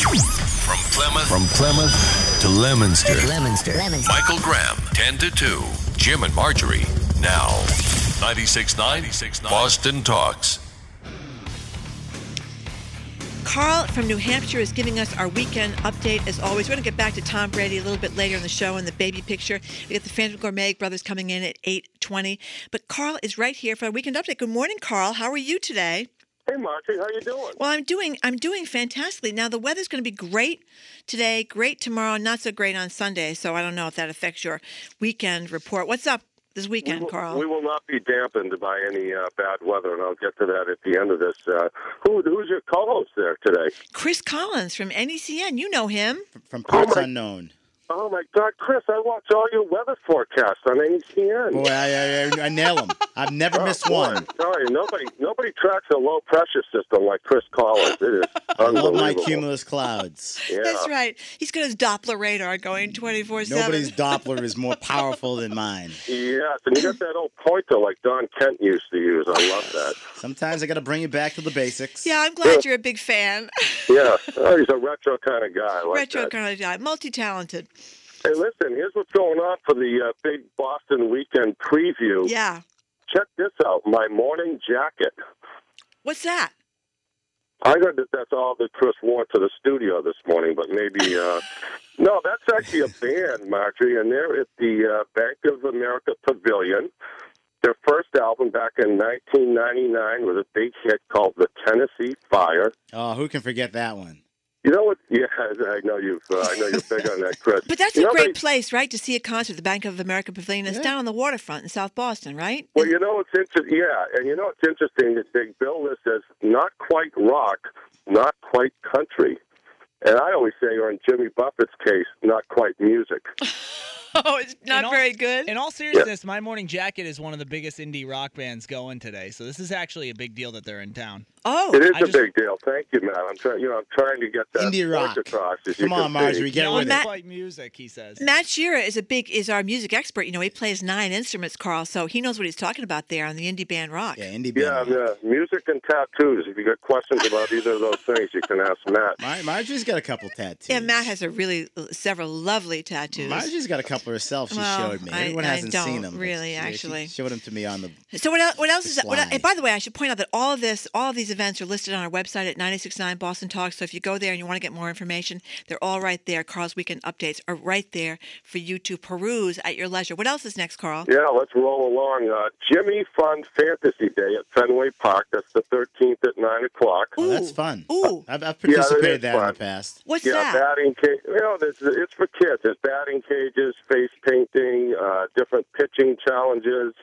From Plymouth to Leominster. Michael Graham, 10 to 2. Jim and Marjorie, now. 96.9 Boston Talks. Carl from New Hampshire is giving us our weekend update. As always, we're going to get back to Tom Brady a little bit later in the show and the baby picture. We got the Phantom Gourmet brothers coming in at 8:20. But Carl is right here for our weekend update. Good morning, Carl. How are you today? Hey, Marty, how you doing? Well, I'm doing fantastically. Now, the weather's going to be great today, great tomorrow, not so great on Sunday. So I don't know if that affects your weekend report. What's up this weekend, Carl? We will not be dampened by any bad weather, and I'll get to that at the end of this. Who's your co-host there today? Chris Collins from NECN. You know him. From Parts Unknown. Oh, my God, Chris, I watch all your weather forecasts on NECN. Boy, I nail them. I've never missed one. I'm sorry, nobody tracks a low-pressure system like Chris Collins. It is I unbelievable. love my cumulus clouds. Yeah. That's right. He's got his Doppler radar going 24/7. Nobody's Doppler is more powerful than mine. Yes, and you got that old pointer like Don Kent used to use. I love that. Sometimes I got to bring you back to the basics. Yeah, I'm glad you're a big fan. Yeah, he's a retro kind of guy. I like Retro that. kind of guy, multi-talented. Hey, listen, here's what's going on for the big Boston weekend preview. Yeah. Check this out, my morning jacket. What's that? I heard that that's all that Chris wore to the studio this morning, but maybe, no, that's actually a band, Marjorie, and they're at the Bank of America Pavilion. Their first album back in 1999 was a big hit called The Tennessee Fire. Oh, who can forget that one? You know what? Yeah, I know you're big on that, Chris. But that's a great place, right, to see a concert, the Bank of America Pavilion. It's down on the waterfront in South Boston, right? Well, you know, it's interesting. Yeah, and you know what's interesting is they bill this as not quite rock, not quite country. And I always say, or in Jimmy Buffett's case, not quite music. Oh, it's not very good? In all seriousness, My Morning Jacket is one of the biggest indie rock bands going today, so this is actually a big deal that they're in town. Oh, it is a big deal. Thank you, Matt. I'm trying to get that indie rock across. Come on, Marjorie, get with it. Not quite music, he says. Matt Shearer is our music expert. You know, he plays 9 instruments, Carl, so he knows what he's talking about there on the indie band rock. Yeah, indie band. Yeah, music and tattoos. If you got questions about either of those things, you can ask Matt. Marjorie's got a couple tattoos. Yeah, Matt has several lovely tattoos. Marjorie's got a couple herself. She showed me. Everyone hasn't seen them. Really, actually. She showed them to me on the. So what else is that? And by the way, I should point out that all of these events are listed on our website at 96.9 Boston Talk. So if you go there and you want to get more information, they're all right there. Carl's weekend updates are right there for you to peruse at your leisure. What else is next, Carl? Yeah, let's roll along. Jimmy Fun Fantasy Day at Fenway Park. That's the 13th at 9 o'clock. Oh, that's fun. Ooh. I've participated in that fun. in the past. What's that? Batting cage. You know, it's for kids. There's batting cages, face painting, different pitching challenges.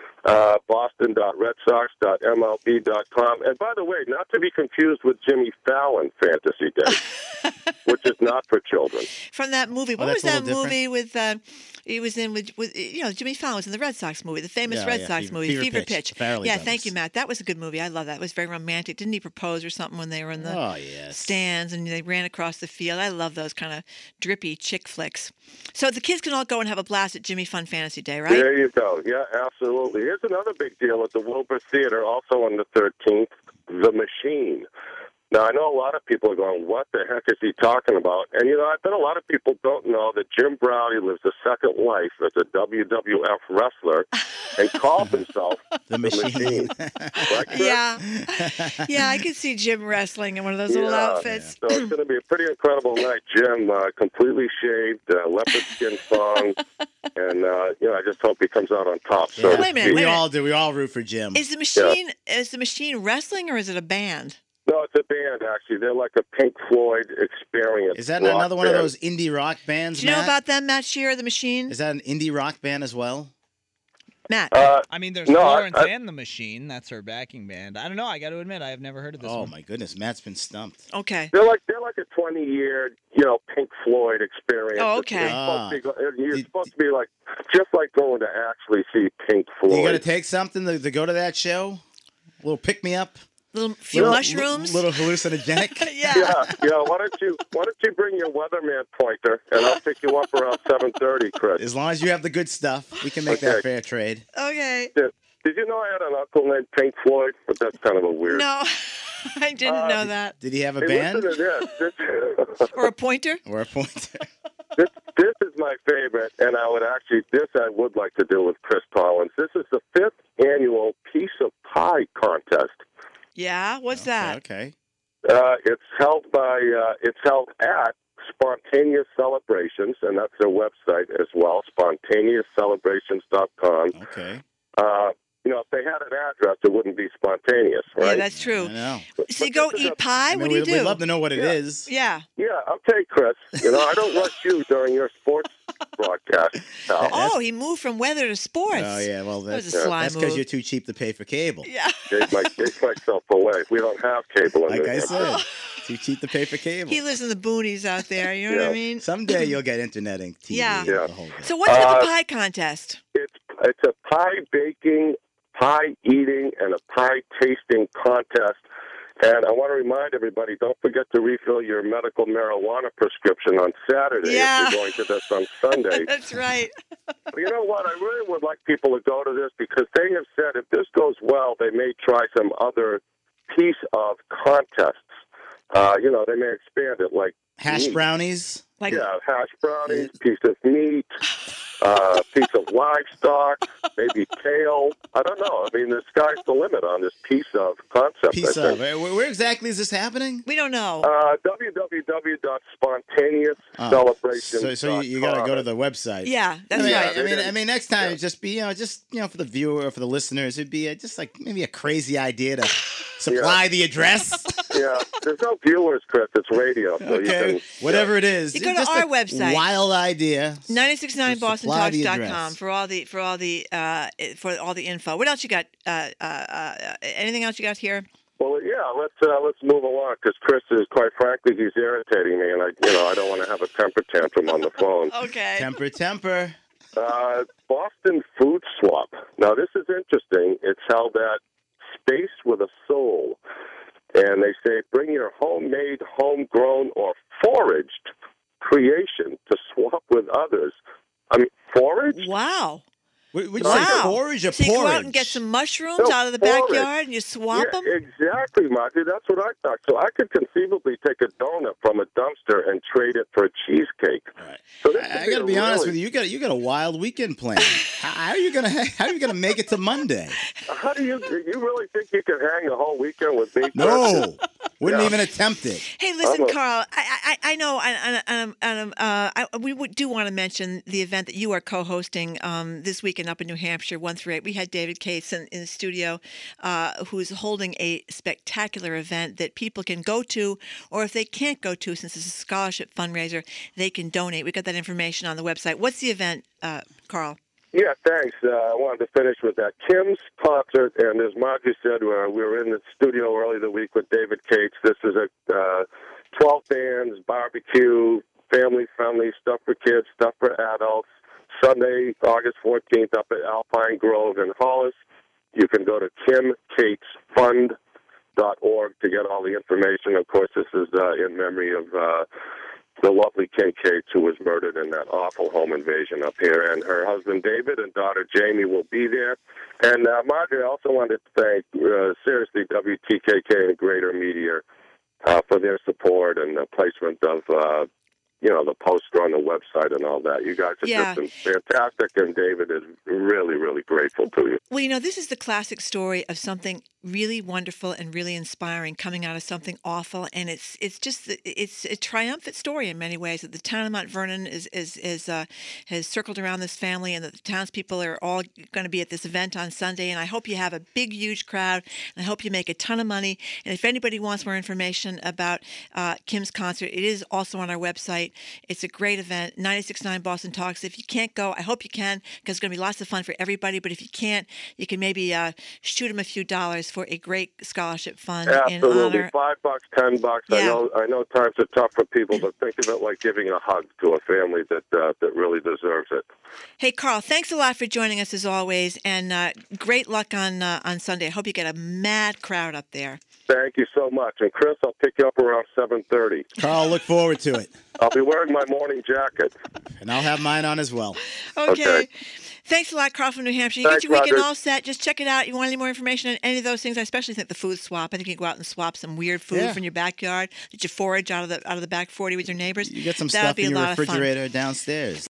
Boston.redsox.mlb.com. And by the way, not to be confused with Jimmy Fallon Fantasy Day, which is not for children. From that movie. What was that movie with, he was in with, Jimmy Fallon was in the Red Sox movie, the famous Red Sox movie, Fever Pitch. Yeah, thank you, Matt. That was a good movie. I love that. It was very romantic. Didn't he propose or something when they were in the stands and they ran across the field? I love those kind of drippy chick flicks. So the kids can all go and have a blast at Jimmy Fun Fantasy Day, right? There you go. Yeah, absolutely. Here's another big deal at the Wilbur Theater, also on the 13th, The Machine. Now, I know a lot of people are going, what the heck is he talking about? And, I bet a lot of people don't know that Jim Browdy lives a second life as a WWF wrestler and calls himself The Machine. Right, yeah, I could see Jim wrestling in one of those little outfits. So it's going to be a pretty incredible night. Jim, completely shaved, leopard skin thong, and, I just hope he comes out on top. So wait a minute. We all do. We all root for Jim. Is the Machine wrestling or is it a band? No, it's a band, actually. They're like a Pink Floyd experience. Is that another one of those indie rock bands, Do you know about them, Matt Shearer, The Machine? Is that an indie rock band as well? Matt? There's Florence and The Machine. That's her backing band. I don't know. I got to admit, I have never heard of this one. Oh, my goodness. Matt's been stumped. Okay. They're like a 20-year, Pink Floyd experience. Oh, okay. You're supposed to be like, just like going to actually see Pink Floyd. You got to take something to go to that show? A little pick-me-up? Few mushrooms, little hallucinogenic. yeah. Why don't you bring your weatherman pointer and I'll pick you up around 7:30, Chris. As long as you have the good stuff, we can make that fair trade. Okay. Did you know I had an uncle named Pink Floyd? But that's kind of a weird. No. I didn't know that. Did he have a Hey, band? listen to this. Or a pointer? Or a pointer? This is my favorite, and I would like to do with Chris Collins. This is the 5th annual Piece of Pie contest. Yeah, what's that? Okay. It's held at Spontaneous Celebrations, and that's their website as well, spontaneouscelebrations.com. Okay. If they had an address, it wouldn't be spontaneous, right? Yeah, that's true. I know. So you go eat pie? I mean, What do you do? We'd love to know what it is. Yeah. Yeah, okay, Chris. I don't rush you during your sports broadcast. pal. Oh, he moved from weather to sports. Oh, yeah. Well, That was that's a sly because move. you're too cheap to pay for cable. Yeah. Gave myself away. We don't have cable in Like New I Hampshire. said, too cheap to pay for cable. He lives in the boonies out there. You know what I Yeah. mean? Someday you'll get internet and TV. Yeah. and Yeah. the whole bit. So what's with the pie contest? It's a pie baking, pie eating, and a pie tasting contest. And I want to remind everybody, don't forget to refill your medical marijuana prescription on Saturday Yeah. if you're going to this on Sunday. That's right. But you know what? I really would like people to go to this because they have said if this goes well, they may try some other piece of contests. They may expand it like Hash meat. brownies. Like Hash brownies, piece of meat, piece of livestock, maybe kale. I don't know. I mean, the sky's the limit on this piece of concept. Piece I of. think. Where exactly is this happening? we don't know. www.spontaneouscelebrations.com. So you got to go to the website. Yeah, that's I mean, right. I mean, next time it'd just be, for the viewer or for the listeners, it'd be just like maybe a crazy idea to supply the address. Yeah, there's no viewers, Chris. It's radio. So Okay, whatever it is. You go to just our a website. Wild idea. 969bostontalks.com address. for all the info. What else you got? Anything else you got here? Well, yeah. Let's move along because Chris is, quite frankly, he's irritating me, and I don't want to have a temper tantrum on the phone. Okay. Temper. Boston Food Swap. Now, this is interesting. It's held at Space with a Soul. And they say, bring your homemade, homegrown, or foraged creation to swap with others. I mean, foraged? Wow. Would you Wow. say forage or So you go out and porridge? get some mushrooms No, out of the forage. backyard and you swap them? Exactly, Marty. That's what I thought. So I could conceivably take a donut from a dumpster and trade it for a cheesecake. Right. So this I could got to be a honest really- with you. You got a wild weekend planned. How are you gonna make it to Monday? How do you really think you can hang the whole weekend with me? No, wouldn't Yeah. even attempt it. Hey, listen, I'm a- Carl. I know, we do want to mention the event that you are co-hosting this weekend up in New Hampshire, 1 through 8. We had David Cates in the studio, who's holding a spectacular event that people can go to, or if they can't go to, since it's a scholarship fundraiser, they can donate. We got that information on the website. What's the event, Carl? Yeah, thanks. I wanted to finish with that. Kim's concert, and as Margie said, we were in the studio early the week with David Cates. This is a 12 bands, barbecue, family-friendly, stuff for kids, stuff for adults. Sunday, August 14th, up at Alpine Grove in Hollis. You can go to kimcatesfund.org to get all the information. Of course, this is in memory of the lovely Kim Cates, who was murdered in that awful home invasion up here. And her husband, David, and daughter, Jamie, will be there. And, Marjorie, I also wanted to thank, seriously, WTKK and Greater Media for their support and the placement of, the poster on the website and all that. You guys have just been fantastic, and David is really, really grateful to you. Well, this is the classic story of something really wonderful and really inspiring coming out of something awful, and it's a triumphant story in many ways. That the town of Mount Vernon has circled around this family, and that the townspeople are all going to be at this event on Sunday. And I hope you have a big, huge crowd, and I hope you make a ton of money. And if anybody wants more information about Kim's concert, it is also on our website. It's a great event, 96.9 Boston Talks. If you can't go, I hope you can, because it's going to be lots of fun for everybody. But if you can't, you can maybe shoot them a few dollars for a great scholarship fund Absolutely. in honor. $5, $10. Yeah. I know times are tough for people, but think of it like giving a hug to a family that really deserves it. Hey, Carl, thanks a lot for joining us as always, and great luck on Sunday. I hope you get a mad crowd up there. Thank you so much. And Chris, I'll pick you up around 7:30. Carl, look forward to it. I'll be wearing my morning jacket. And I'll have mine on as well. Okay. Thanks a lot, Carl from New Hampshire. You Thanks, get your weekend Roger. all set. Just check it out. You want any more information on any of those things? I especially think the food swap. I think you can go out and swap some weird food from your backyard that you forage out of the back 40 with your neighbors. You get some That'll stuff be in a your lot of fun. refrigerator downstairs.